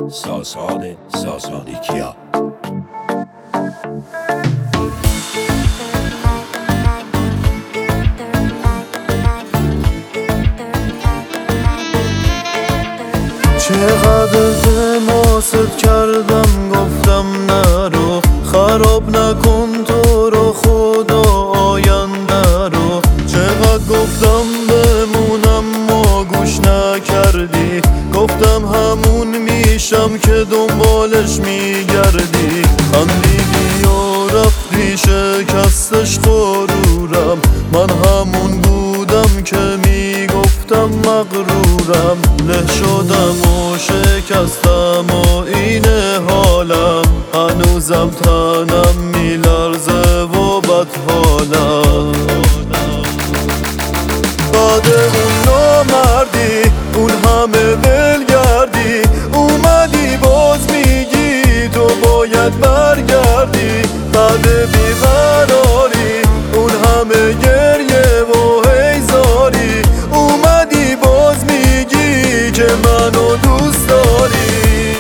ساسانی کیا چقدر التماست کردم گفتم نرو، خراب نکن تو رو خدا آینده رو. چقدر گفتم بمونم ما گوش نکردی، گفتم همون میشم که دنبالش میگردی. خندیدی و رفتی شکستش غرورم، من همون بودم که میگفتم مغرورم. له شدم و شکستم و اینه حالم، هنوزم تنم میلرزه و بدحالم. بعد اون نامردی، اون همه ولگردی، اومدی باز میگی تو باید برگردی. بعد بیقراری، اون همه گریه و هیزاری، اومدی باز میگی که منو دوست داری.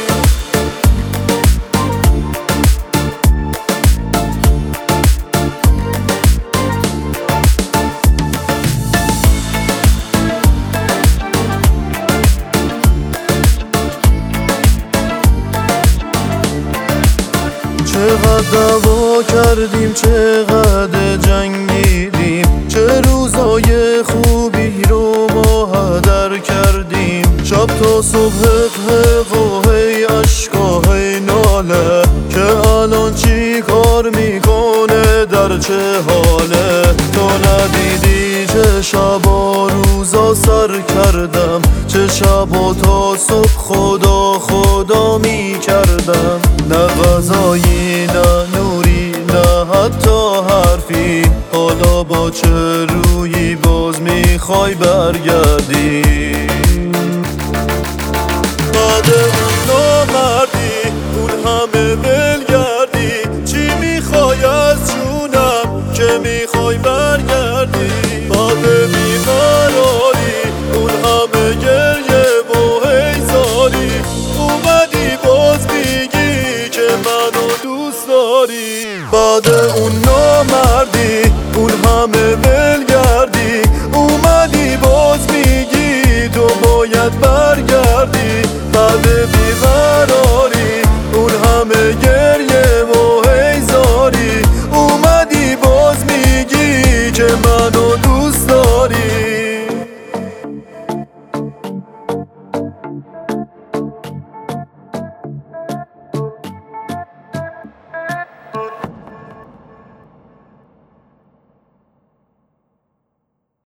چقدر دعوا کردیم، چقدر جنگیدیم، چه روزای خوبی رو ما هدر کردیم. شب تا صبح حق و هی عشقا هی ناله، که الان چی کار میکنه در چه حاله. تو ندیدی چه شبا روزا سر کردم، چه شبا تا صبح خدا خدا میکردم. نه غذایی نه نوری نه حتی حرفی، حالا با چه رویی باز میخوای برگردی. بعد اون نامردی، اون همه ولگردی، چی میخوای از جونم که میخوای برگردی. بعد بیقراری، اون همه گریه و هیزاری، اومدی باز میگی که منو دوست داری. بعد اون نامردی، اون همه